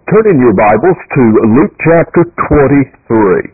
Turn in your Bibles to Luke chapter 23.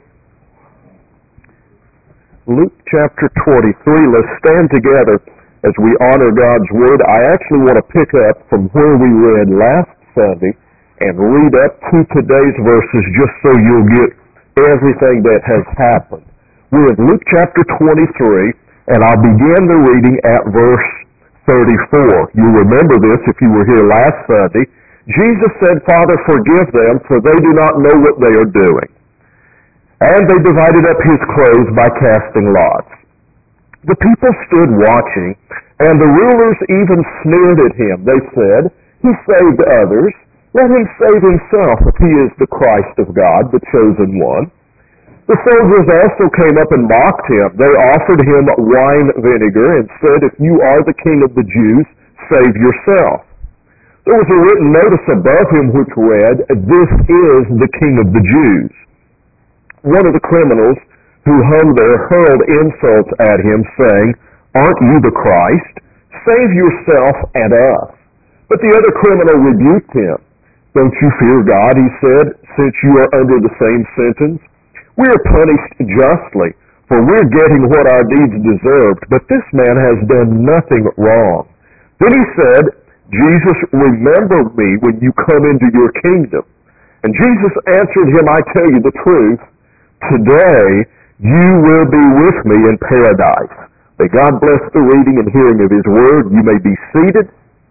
Luke chapter 23. Let's stand together as we honor God's Word. I actually want to pick up from where we read last Sunday and read up to today's verses just so you'll get everything that has happened. We're in Luke chapter 23, and I'll begin the reading at verse 34. You remember this if you were here last Sunday. Jesus said, "Father, forgive them, for they do not know what they are doing." And they divided up his clothes by casting lots. The people stood watching, and the rulers even sneered at him. They said, "He saved others. Let him save himself if he is the Christ of God, the chosen one." The soldiers also came up and mocked him. They offered him wine vinegar and said, "If you are the king of the Jews, save yourself." There was a written notice above him which read, "This is the King of the Jews." One of the criminals who hung there hurled insults at him, saying, "Aren't you the Christ? Save yourself and us." But the other criminal rebuked him. "Don't you fear God," he said, "since you are under the same sentence? We are punished justly, for we're getting what our deeds deserved, but this man has done nothing wrong." Then he said, "Jesus, remember me when you come into your kingdom." And Jesus answered him, "I tell you the truth, today you will be with me in paradise." May God bless the reading and hearing of his word. You may be seated.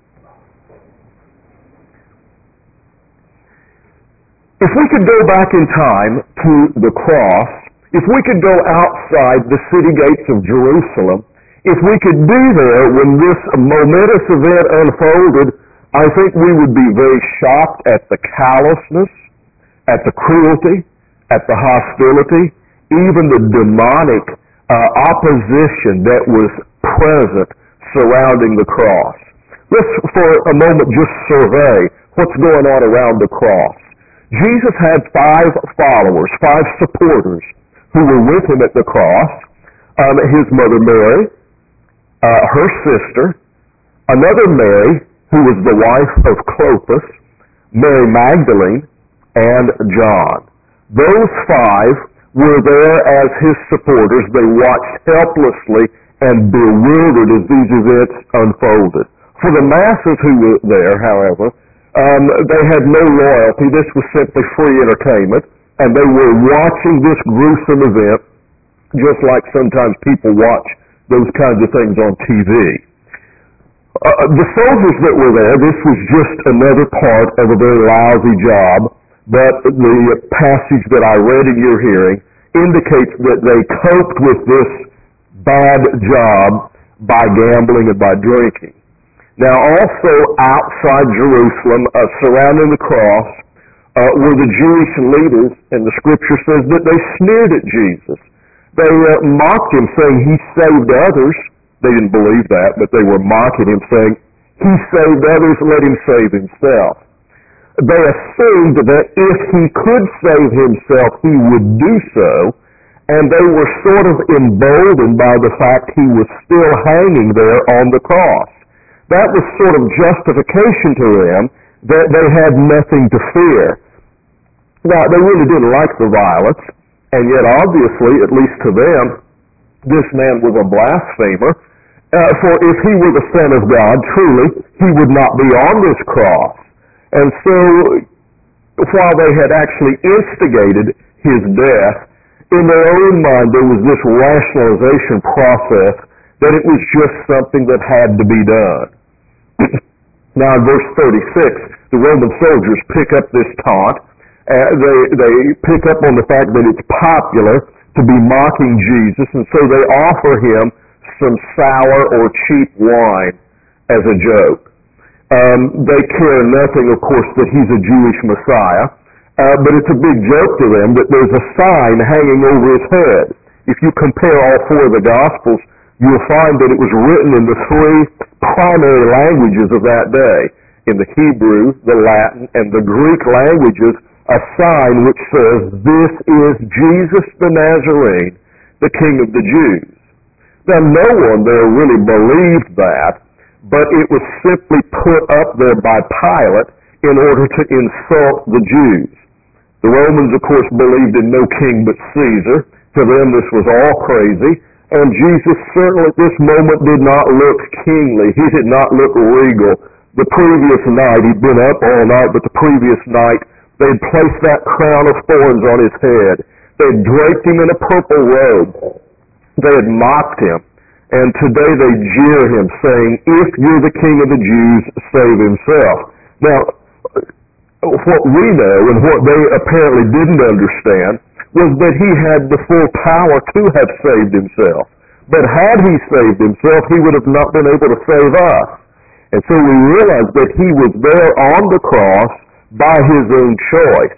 If we could go back in time to the cross, if we could go outside the city gates of Jerusalem, if we could be there when this momentous event unfolded, I think we would be very shocked at the callousness, at the cruelty, at the hostility, even the demonic opposition that was present surrounding the cross. Let's for a moment just survey what's going on around the cross. Jesus had 5 followers, 5 supporters who were with him at the cross. His mother Mary, her sister, another Mary, who was the wife of Clopas, Mary Magdalene, and John. Those 5 were there as his supporters. They watched helplessly and bewildered as these events unfolded. For the masses who were there, however, they had no loyalty. This was simply free entertainment, and they were watching this gruesome event just like sometimes people watch those kinds of things on TV. The soldiers that were there, this was just another part of a very lousy job, but the passage that I read in your hearing indicates that they coped with this bad job by gambling and by drinking. Now also outside Jerusalem, surrounding the cross, were the Jewish leaders, and the scripture says that they sneered at Jesus. They mocked him, saying, "He saved others." They didn't believe that, but they were mocking him, saying, "He saved others, let him save himself." They assumed that if he could save himself, he would do so, and they were sort of emboldened by the fact he was still hanging there on the cross. That was sort of justification to them that they had nothing to fear. Now, they really didn't like the violence, and yet obviously, at least to them, this man was a blasphemer. For if he were the Son of God, truly, he would not be on this cross. And so, while they had actually instigated his death, in their own mind there was this rationalization process that it was just something that had to be done. Now in verse 36, the Roman soldiers pick up this taunt. They pick up on the fact that it's popular to be mocking Jesus, and so they offer him some sour or cheap wine as a joke. They care nothing, of course, that he's a Jewish Messiah, but it's a big joke to them that there's a sign hanging over his head. If you compare all 4 of the Gospels, you'll find that it was written in the 3 primary languages of that day. In the Hebrew, the Latin, and the Greek languages, a sign which says, "This is Jesus the Nazarene, the King of the Jews." Now, no one there really believed that, but it was simply put up there by Pilate in order to insult the Jews. The Romans, of course, believed in no king but Caesar. To them, this was all crazy. And Jesus certainly at this moment did not look kingly. He did not look regal. The previous night, he'd been up all night, but the previous night, they'd placed that crown of thorns on his head. They'd draped him in a purple robe. They had mocked him. And today they jeer him, saying, "If you're the king of the Jews, save himself." Now, what we know and what they apparently didn't understand was that he had the full power to have saved himself. But had he saved himself, he would have not been able to save us. And so we realize that he was there on the cross by his own choice.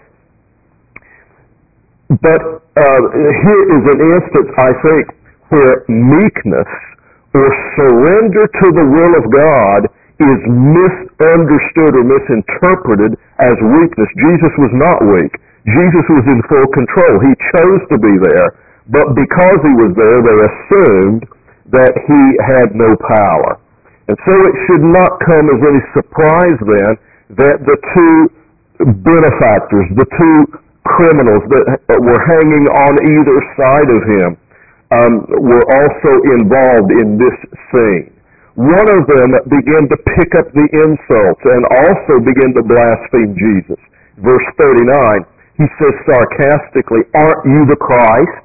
But here is an instance, I think, where meekness or surrender to the will of God is misunderstood or misinterpreted as weakness. Jesus was not weak. Jesus was in full control. He chose to be there, but because he was there, they assumed that he had no power. And so it should not come as any surprise then that the two benefactors, the two criminals that were hanging on either side of him, were also involved in this scene. One of them began to pick up the insults and also began to blaspheme Jesus. Verse 39, he says sarcastically, "Aren't you the Christ?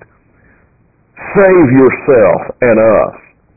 Save yourself and us."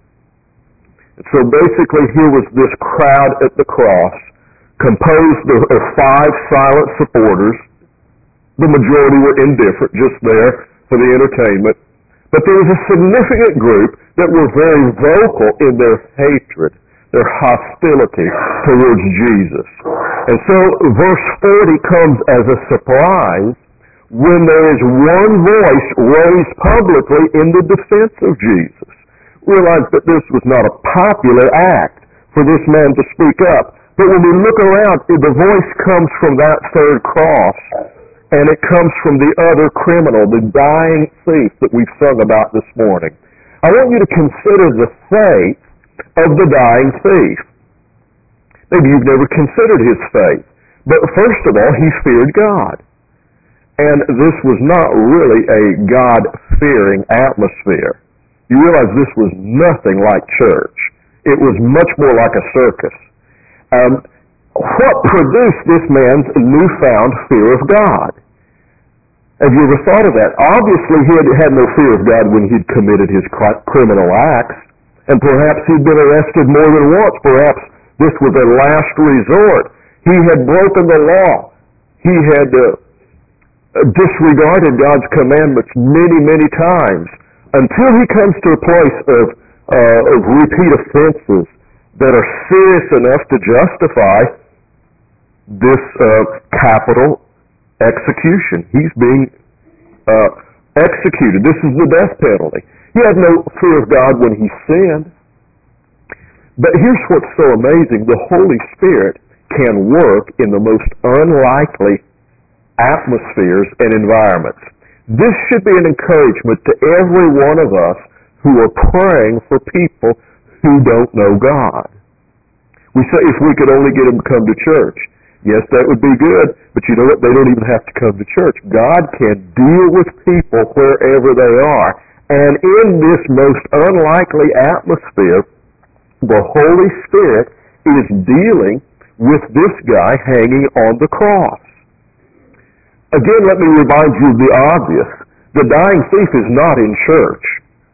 And so basically here was this crowd at the cross, composed of 5 silent supporters. The majority were indifferent, just there for the entertainment. But there was a significant group that were very vocal in their hatred, their hostility towards Jesus. And so verse 40 comes as a surprise when there is one voice raised publicly in the defense of Jesus. Realize that this was not a popular act for this man to speak up. But when we look around, the voice comes from that third cross. And it comes from the other criminal, the dying thief that we've sung about this morning. I want you to consider the faith of the dying thief. Maybe you've never considered his faith. But first of all, he feared God. And this was not really a God-fearing atmosphere. You realize this was nothing like church. It was much more like a circus. What produced this man's newfound fear of God? Have you ever thought of that? Obviously, he had no fear of God when he'd committed his criminal acts, and perhaps he'd been arrested more than once. Perhaps this was a last resort. He had broken the law. He had disregarded God's commandments many, many times until he comes to a place of repeat offenses that are serious enough to justify this capital execution. He's being executed. This is the death penalty. He had no fear of God when he sinned. But here's what's so amazing. The Holy Spirit can work in the most unlikely atmospheres and environments. This should be an encouragement to every one of us who are praying for people who don't know God. We say if we could only get them to come to church. Yes, that would be good, but you know what? They don't even have to come to church. God can deal with people wherever they are. And in this most unlikely atmosphere, the Holy Spirit is dealing with this guy hanging on the cross. Again, let me remind you of the obvious. The dying thief is not in church.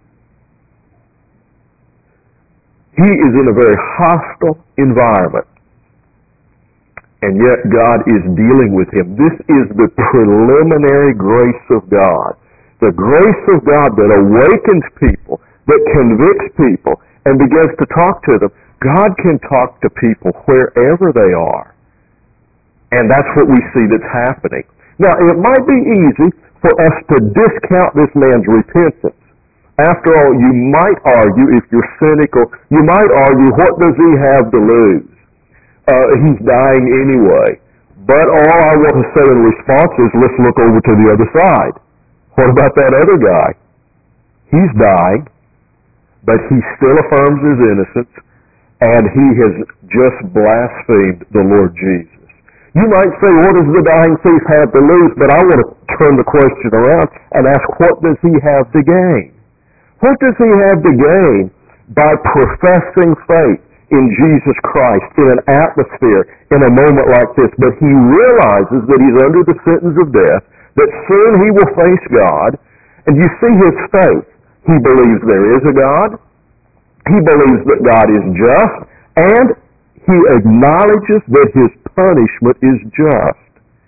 He is in a very hostile environment. And yet God is dealing with him. This is the preliminary grace of God. The grace of God that awakens people, that convicts people, and begins to talk to them. God can talk to people wherever they are. And that's what we see that's happening. Now, it might be easy for us to discount this man's repentance. After all, you might argue, if you're cynical, you might argue, what does he have to lose? He's dying anyway. But all I want to say in response is, let's look over to the other side. What about that other guy? He's dying, but he still affirms his innocence, and he has just blasphemed the Lord Jesus. You might say, what does the dying thief have to lose? But I want to turn the question around and ask, what does he have to gain? What does he have to gain by professing faith in Jesus Christ in an atmosphere, in a moment like this? But he realizes that he's under the sentence of death, that soon he will face God, and you see his faith. He believes there is a God. He believes that God is just, and he acknowledges that his punishment is just.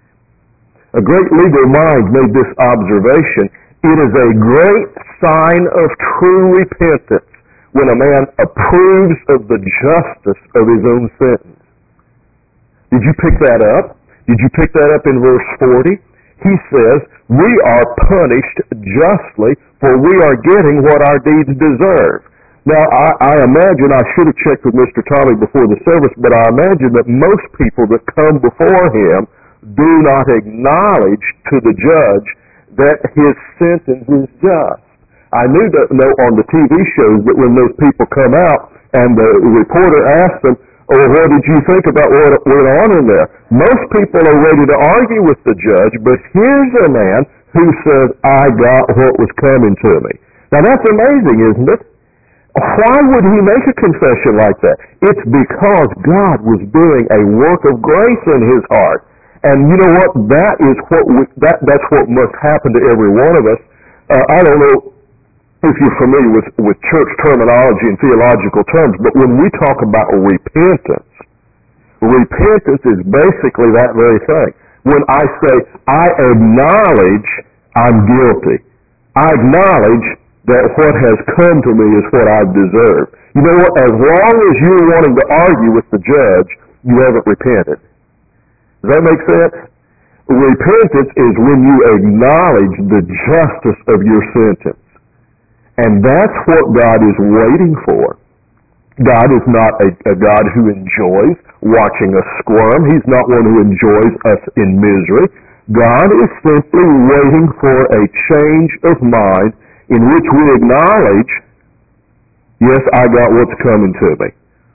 A great legal mind made this observation. It is a great sign of true repentance when a man approves of the justice of his own sentence. Did you pick that up? Did you pick that up in verse 40? He says, we are punished justly, for we are getting what our deeds deserve. Now, I imagine, I should have checked with Mr. Tommy before the service, but I imagine that most people that come before him do not acknowledge to the judge that his sentence is just. I know on the TV shows that when those people come out and the reporter asks them, oh, what did you think about what went on in there? Most people are ready to argue with the judge, but here's a man who says, I got what was coming to me. Now that's amazing, isn't it? Why would he make a confession like that? It's because God was doing a work of grace in his heart. And you know what? That is that's what must happen to every one of us. I don't know if you're familiar with church terminology and theological terms, but when we talk about repentance is basically that very thing. When I say, I acknowledge I'm guilty, I acknowledge that what has come to me is what I've deserved. You know what? As long as you're wanting to argue with the judge, you haven't repented. Does that make sense? Repentance is when you acknowledge the justice of your sentence. And that's what God is waiting for. God is not a God who enjoys watching us squirm. He's not one who enjoys us in misery. God is simply waiting for a change of mind in which we acknowledge, yes, I got what's coming to me.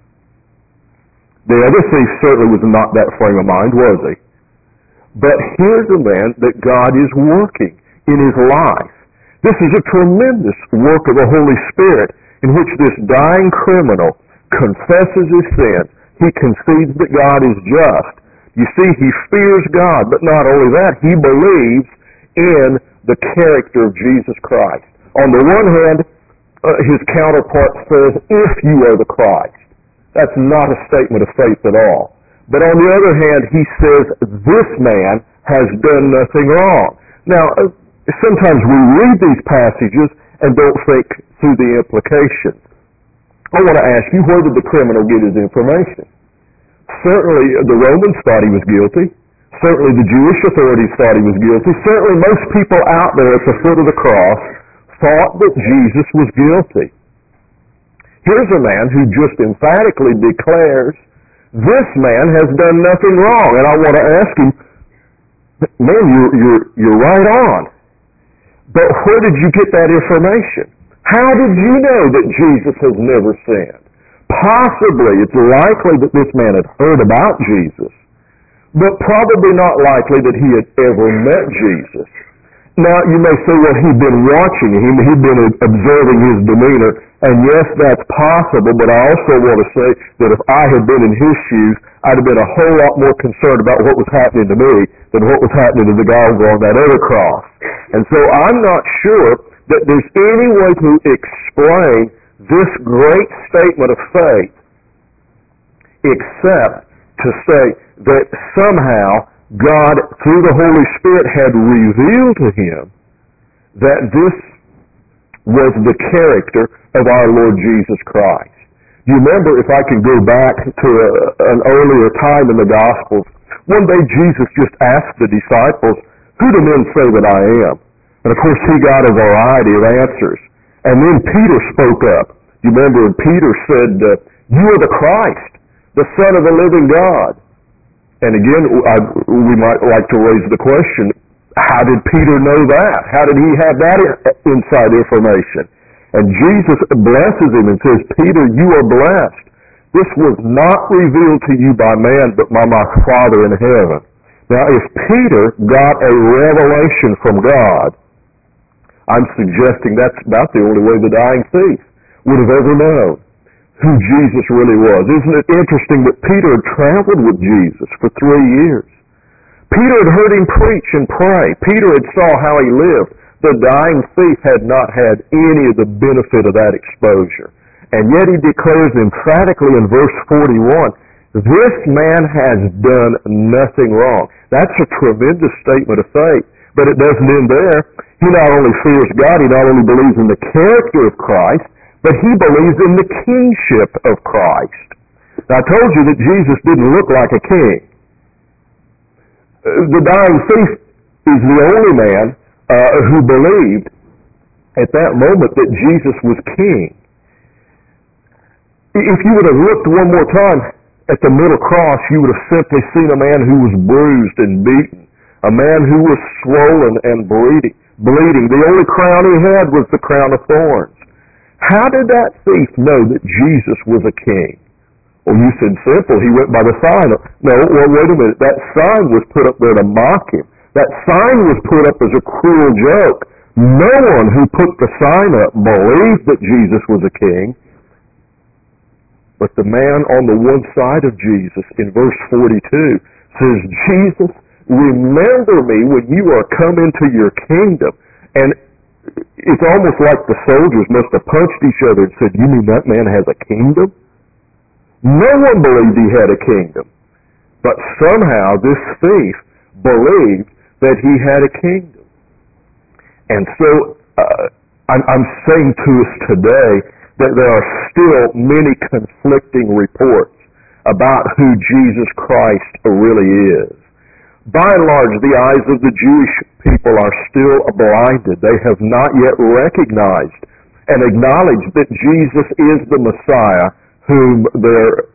The other thief certainly was not that frame of mind, was he? But here's a man that God is working in his life. This is a tremendous work of the Holy Spirit in which this dying criminal confesses his sin. He concedes that God is just. You see, he fears God, but not only that, he believes in the character of Jesus Christ. On the one hand, his counterpart says, if you are the Christ. That's not a statement of faith at all. But on the other hand, he says, this man has done nothing wrong. Now, sometimes we read these passages and don't think through the implications. I want to ask you, where did the criminal get his information? Certainly the Romans thought he was guilty. Certainly the Jewish authorities thought he was guilty. Certainly most people out there at the foot of the cross thought that Jesus was guilty. Here's a man who just emphatically declares, this man has done nothing wrong. And I want to ask him, man, you're right on. But where did you get that information? How did you know that Jesus has never sinned? Possibly, it's likely that this man had heard about Jesus, but probably not likely that he had ever met Jesus. Now, you may say, well, he'd been watching him, he'd been observing his demeanor, and yes, that's possible, but I also want to say that if I had been in his shoes, I'd have been a whole lot more concerned about what was happening to me than what was happening to the guy over on that other cross. And so I'm not sure that there's any way to explain this great statement of faith except to say that somehow God, through the Holy Spirit, had revealed to him that this was the character of our Lord Jesus Christ. You remember, if I can go back to an earlier time in the Gospels, one day Jesus just asked the disciples, who do men say that I am? And of course he got a variety of answers. And then Peter spoke up. You remember, Peter said, you are the Christ, the Son of the living God. And again, we might like to raise the question, how did Peter know that? How did he have that inside information? And Jesus blesses him and says, Peter, you are blessed. This was not revealed to you by man, but by my Father in heaven. Now, if Peter got a revelation from God, I'm suggesting that's about the only way the dying thief would have ever known who Jesus really was. Isn't it interesting that Peter had traveled with Jesus for 3 years? Peter had heard him preach and pray. Peter had saw how he lived. The dying thief had not had any of the benefit of that exposure. And yet he declares emphatically in verse 41, this man has done nothing wrong. That's a tremendous statement of faith. But it doesn't end there. He not only fears God, he not only believes in the character of Christ, but he believes in the kingship of Christ. Now, I told you that Jesus didn't look like a king. The dying thief is the only man who believed at that moment that Jesus was king. If you would have looked one more time at the middle cross, you would have simply seen a man who was bruised and beaten, a man who was swollen and bleeding. The only crown he had was the crown of thorns. How did that thief know that Jesus was a king? Well, you said simple. He went by the sign. No, well, wait a minute. That sign was put up there to mock him. That sign was put up as a cruel joke. No one who put the sign up believed that Jesus was a king. But the man on the one side of Jesus in verse 42 says, Jesus, remember me when you are come into your kingdom. And it's almost like the soldiers must have punched each other and said, you mean that man has a kingdom? No one believed he had a kingdom. But somehow this thief believed that he had a kingdom. And so I'm saying to us today that there are still many conflicting reports about who Jesus Christ really is. By and large, the eyes of the Jewish people are still blinded. They have not yet recognized and acknowledged that Jesus is the Messiah whom their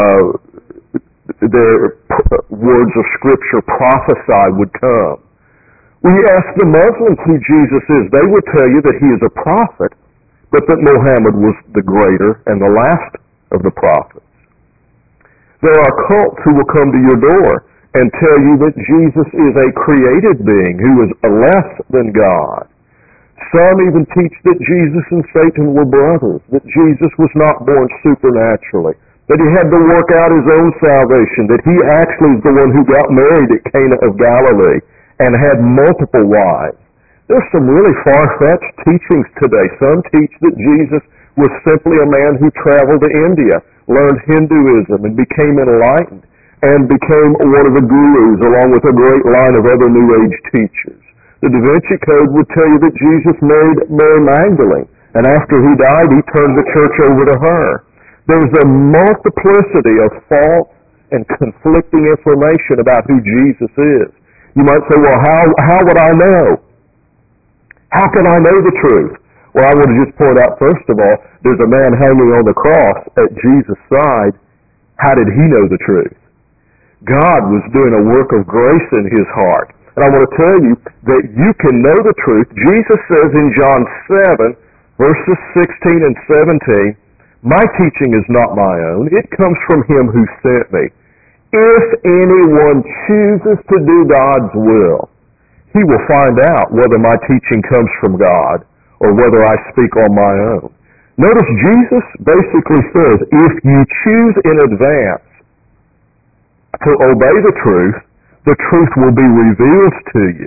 words of Scripture prophesied would come. When you ask the Muslims who Jesus is, they would tell you that he is a prophet, but that Muhammad was the greater and the last of the prophets. There are cults who will come to your door and tell you that Jesus is a created being who is less than God. Some even teach that Jesus and Satan were brothers, that Jesus was not born supernaturally, that he had to work out his own salvation, that he actually is the one who got married at Cana of Galilee and had multiple wives. There's some really far-fetched teachings today. Some teach that Jesus was simply a man who traveled to India, learned Hinduism, and became enlightened, and became one of the gurus along with a great line of other New Age teachers. The Da Vinci Code would tell you that Jesus married Mary Magdalene, and after he died, he turned the church over to her. There's a multiplicity of false and conflicting information about who Jesus is. You might say, well, how would I know? How can I know the truth? Well, I want to just point out, first of all, there's a man hanging on the cross at Jesus' side. How did he know the truth? God was doing a work of grace in his heart. And I want to tell you that you can know the truth. Jesus says in John 7, verses 16 and 17, my teaching is not my own. It comes from him who sent me. If anyone chooses to do God's will, he will find out whether my teaching comes from God or whether I speak on my own. Notice Jesus basically says, if you choose in advance to obey the truth will be revealed to you.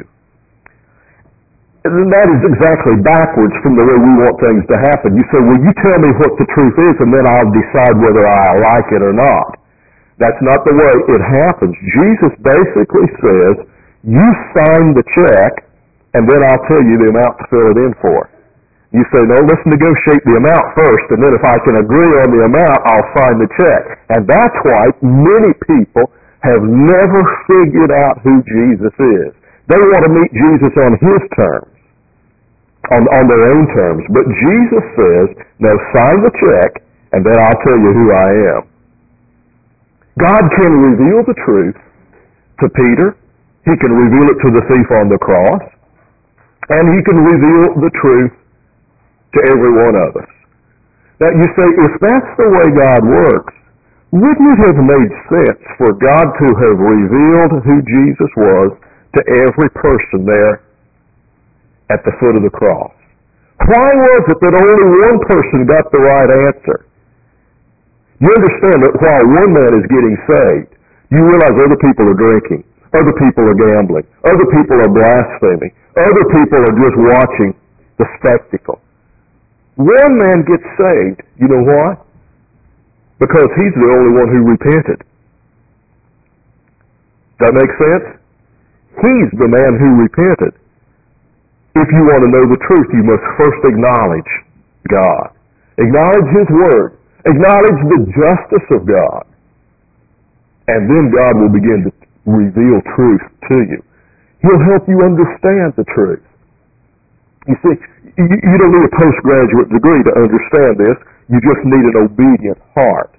And that is exactly backwards from the way we want things to happen. You say, well, you tell me what the truth is and then I'll decide whether I like it or not. That's not the way it happens. Jesus basically says, you sign the check and then I'll tell you the amount to fill it in for. You say, no, let's negotiate the amount first, and then if I can agree on the amount, I'll sign the check. And that's why many people have never figured out who Jesus is. They want to meet Jesus on his terms, on their own terms. But Jesus says, no, sign the check, and then I'll tell you who I am. God can reveal the truth to Peter. He can reveal it to the thief on the cross. And he can reveal the truth to every one of us. Now you say, if that's the way God works, Wouldn't it have made sense for God to have revealed who Jesus was to every person there at the foot of the cross? Why was it that only one person got the right answer? You understand that while one man is getting saved, you realize other people are drinking, other people are gambling, other people are blaspheming, other people are just watching the spectacle. One man gets saved. You know why? Because he's the only one who repented. Does that make sense? He's the man who repented. If you want to know the truth, you must first acknowledge God. Acknowledge His Word. Acknowledge the justice of God. And then God will begin to reveal truth to you. He'll help you understand the truth. You see, you don't need a postgraduate degree to understand this. You just need an obedient heart.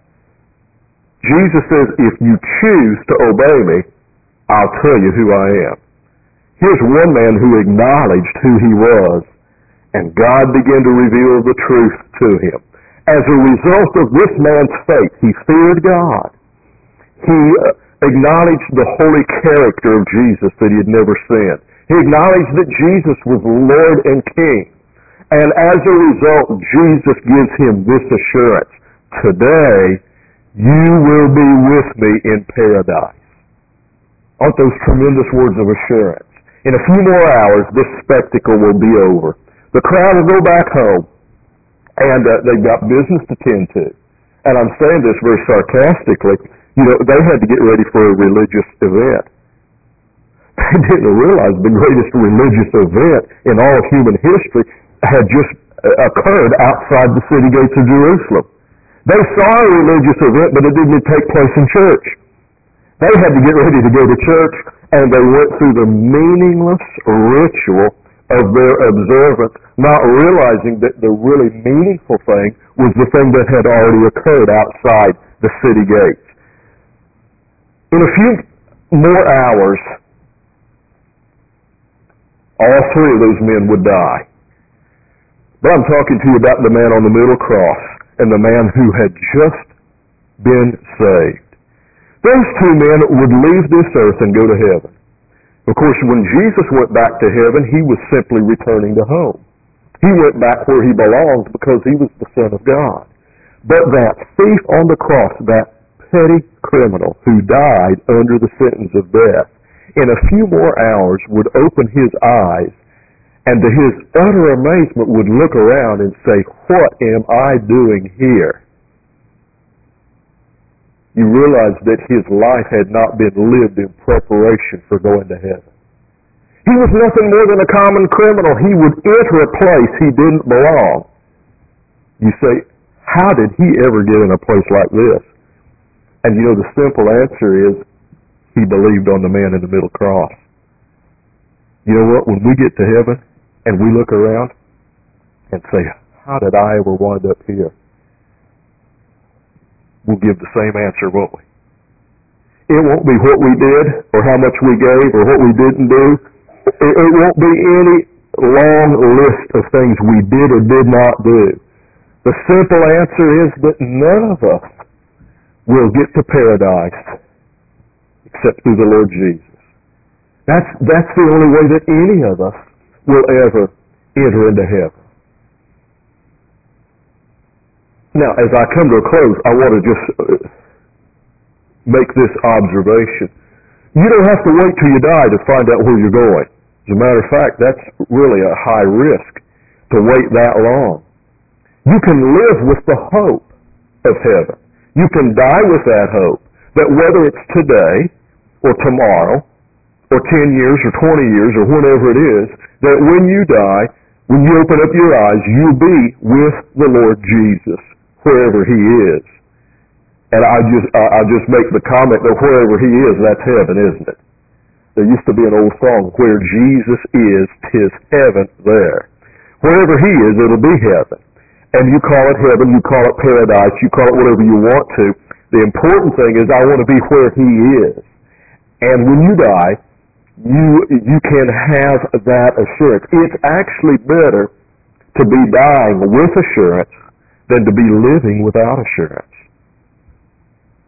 Jesus says, if you choose to obey me, I'll tell you who I am. Here's one man who acknowledged who he was, and God began to reveal the truth to him. As a result of this man's faith, he feared God. He acknowledged the holy character of Jesus that he had never sinned. He acknowledged that Jesus was Lord and King. And as a result, Jesus gives him this assurance. Today, you will be with me in paradise. Aren't those tremendous words of assurance? In a few more hours, this spectacle will be over. The crowd will go back home, and they've got business to tend to. And I'm saying this very sarcastically. You know, they had to get ready for a religious event. They didn't realize the greatest religious event in all of human history had just occurred outside the city gates of Jerusalem. They saw a religious event, but it didn't take place in church. They had to get ready to go to church, and they went through the meaningless ritual of their observance, not realizing that the really meaningful thing was the thing that had already occurred outside the city gates. In a few more hours, all three of those men would die. But I'm talking to you about the man on the middle cross and the man who had just been saved. Those two men would leave this earth and go to heaven. Of course, when Jesus went back to heaven, he was simply returning to home. He went back where he belonged because he was the Son of God. But that thief on the cross, that petty criminal who died under the sentence of death, in a few more hours would open his eyes, and to his utter amazement would look around and say, "What am I doing here?" You realize that his life had not been lived in preparation for going to heaven. He was nothing more than a common criminal. He would enter a place he didn't belong. You say, how did he ever get in a place like this? And you know, the simple answer is, he believed on the man in the middle cross. You know what? When we get to heaven and we look around and say, how did I ever wind up here? We'll give the same answer, won't we? It won't be what we did or how much we gave or what we didn't do. It won't be any long list of things we did or did not do. The simple answer is that none of us will get to paradise except through the Lord Jesus. That's the only way that any of us will ever enter into heaven. Now, as I come to a close, I want to just make this observation. You don't have to wait till you die to find out where you're going. As a matter of fact, that's really a high risk to wait that long. You can live with the hope of heaven. You can die with that hope that whether it's today or tomorrow or 10 years or 20 years or whenever it is, that when you die, when you open up your eyes, you'll be with the Lord Jesus, wherever He is. And I just make the comment that wherever He is, that's heaven, isn't it? There used to be an old song, where Jesus is, 'tis heaven there. Wherever He is, it'll be heaven. And you call it heaven, you call it paradise, you call it whatever you want to. The important thing is I want to be where He is. And when you die, you can have that assurance. It's actually better to be dying with assurance than to be living without assurance.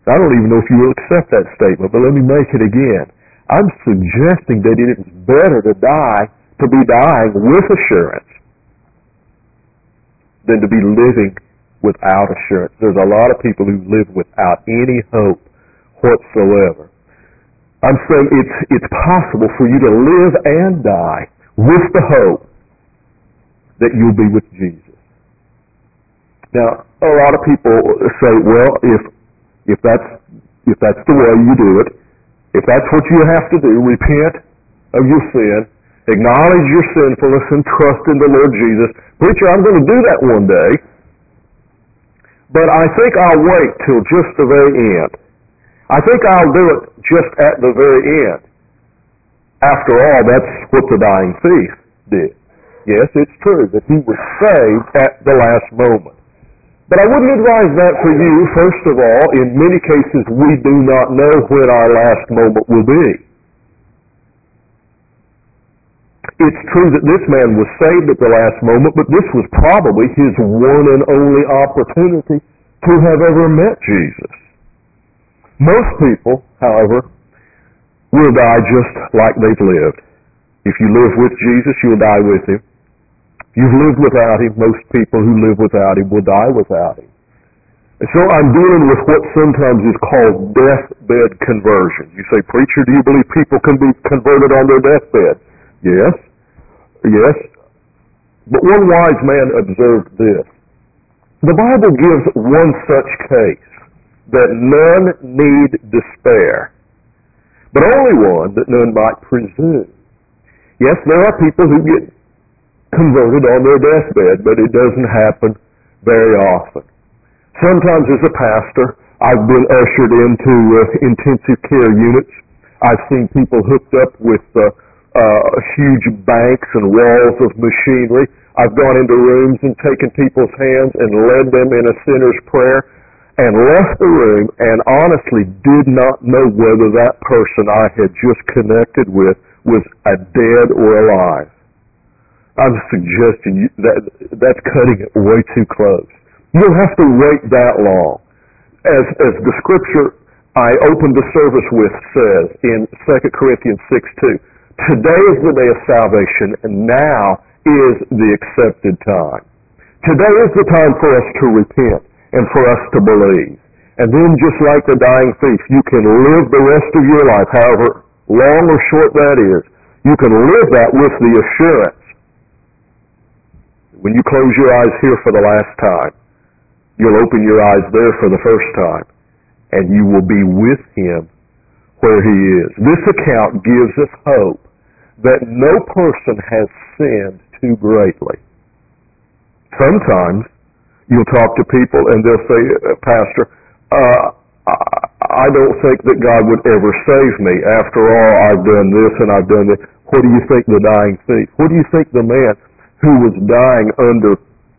I don't even know if you will accept that statement, but let me make it again. I'm suggesting that it is better to be dying with assurance than to be living without assurance. There's a lot of people who live without any hope whatsoever. I'm saying it's possible for you to live and die with the hope that you'll be with Jesus. Now, a lot of people say, well, if that's the way you do it, if that's what you have to do, repent of your sin, acknowledge your sinfulness, and trust in the Lord Jesus. Preacher, I'm going to do that one day, but I think I'll wait till just the very end. I think I'll do it just at the very end. After all, that's what the dying thief did. Yes, it's true that he was saved at the last moment. But I wouldn't advise that for you. First of all, in many cases, we do not know when our last moment will be. It's true that this man was saved at the last moment, but this was probably his one and only opportunity to have ever met Jesus. Most people, however, will die just like they've lived. If you live with Jesus, you'll die with him. If you've lived without him, most people who live without him will die without him. And so I'm dealing with what sometimes is called deathbed conversion. You say, preacher, do you believe people can be converted on their deathbed? Yes. Yes. But one wise man observed this. The Bible gives one such case, that none need despair, but only one that none might presume. Yes, there are people who get converted on their deathbed, but it doesn't happen very often. Sometimes as a pastor, I've been ushered into intensive care units. I've seen people hooked up with huge banks and walls of machinery. I've gone into rooms and taken people's hands and led them in a sinner's prayer and left the room and honestly did not know whether that person I had just connected with was dead or alive. I'm suggesting that's cutting it way too close. You don't have to wait that long. As the scripture I opened the service with says in 2 Corinthians 6:2, today is the day of salvation, and now is the accepted time. Today is the time for us to repent and for us to believe. And then just like the dying thief, you can live the rest of your life, however long or short that is, you can live that with the assurance. When you close your eyes here for the last time, you'll open your eyes there for the first time, and you will be with him where he is. This account gives us hope that no person has sinned too greatly. Sometimes you'll talk to people and they'll say, Pastor, I don't think that God would ever save me. After all, I've done this and I've done this. What do you think the dying thief? What do you think the man who was dying under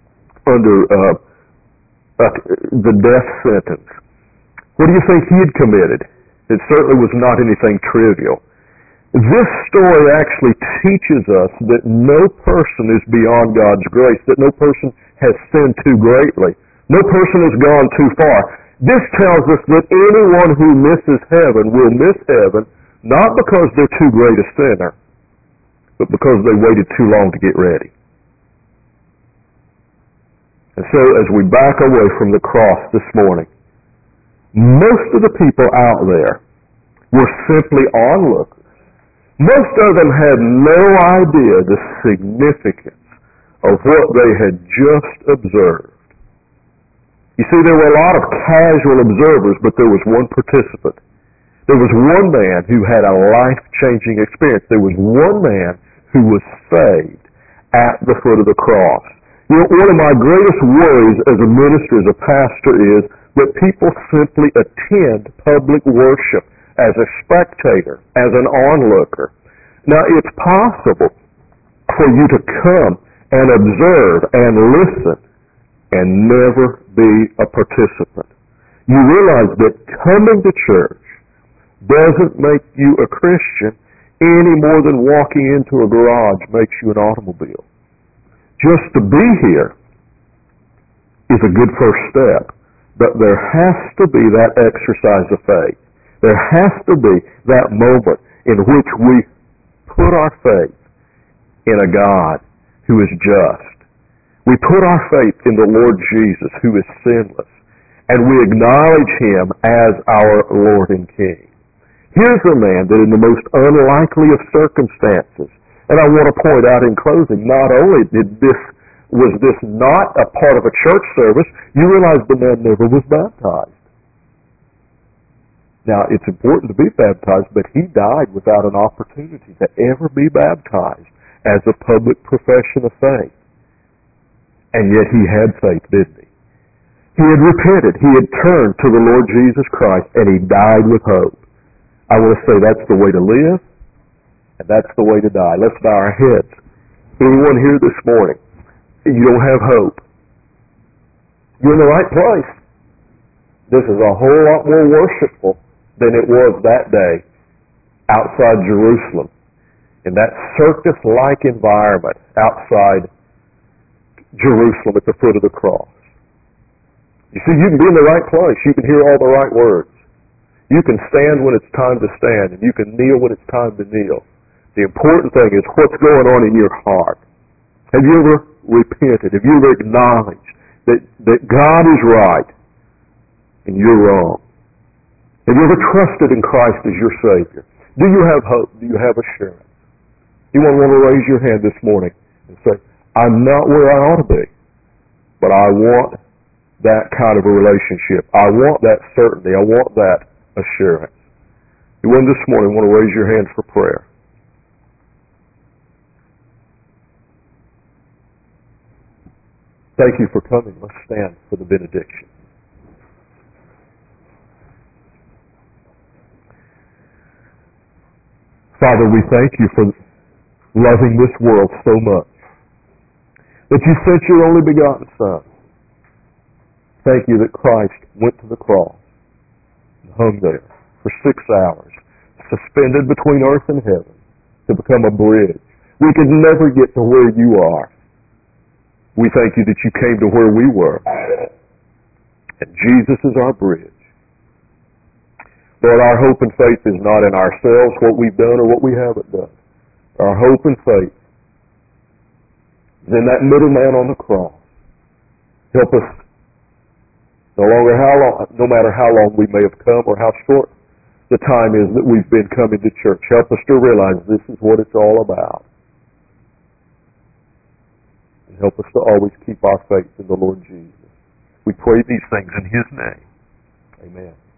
the death sentence, what do you think he had committed? It certainly was not anything trivial. This story actually teaches us that no person is beyond God's grace, that no person has sinned too greatly. No person has gone too far. This tells us that anyone who misses heaven will miss heaven, not because they're too great a sinner, but because they waited too long to get ready. And so as we back away from the cross this morning, most of the people out there were simply onlookers. Most of them had no idea the significance of what they had just observed. You see, there were a lot of casual observers, but there was one participant. There was one man who had a life-changing experience. There was one man who was saved at the foot of the cross. You know, one of my greatest worries as a minister, as a pastor, is that people simply attend public worship as a spectator, as an onlooker. Now, it's possible for you to come and observe and listen and never be a participant. You realize that coming to church doesn't make you a Christian any more than walking into a garage makes you an automobile. Just to be here is a good first step. But there has to be that exercise of faith. There has to be that moment in which we put our faith in a God who is just. We put our faith in the Lord Jesus, who is sinless, and we acknowledge Him as our Lord and King. Here's a man that in the most unlikely of circumstances, and I want to point out in closing, not only was this not a part of a church service, you realize the man never was baptized. Now, it's important to be baptized, but he died without an opportunity to ever be baptized as a public profession of faith. And yet he had faith, didn't he? He had repented. He had turned to the Lord Jesus Christ, and he died with hope. I want to say that's the way to live, and that's the way to die. Let's bow our heads. Anyone here this morning, you don't have hope. You're in the right place. This is a whole lot more worshipful than it was that day outside Jerusalem, in that circus-like environment outside Jerusalem at the foot of the cross. You see, you can be in the right place. You can hear all the right words. You can stand when it's time to stand, and you can kneel when it's time to kneel. The important thing is what's going on in your heart. Have you ever repented? Have you ever acknowledged that God is right and you're wrong? Have you ever trusted in Christ as your Savior? Do you have hope? Do you have assurance? You want to raise your hand this morning and say, I'm not where I ought to be, but I want that kind of a relationship. I want that certainty. I want that assurance. You want this morning want to raise your hand for prayer. Thank you for coming. Let's stand for the benediction. Father, we thank you for loving this world so much that you sent your only begotten Son. Thank you that Christ went to the cross and hung there for 6 hours, suspended between earth and heaven to become a bridge. We could never get to where you are. We thank you that you came to where we were. And Jesus is our bridge. Lord, our hope and faith is not in ourselves, what we've done or what we haven't done. Our hope and faith is in that middleman on the cross. Help us, no matter how long we may have come or how short the time is that we've been coming to church, help us to realize this is what it's all about. And help us to always keep our faith in the Lord Jesus. We pray these things in His name. Amen.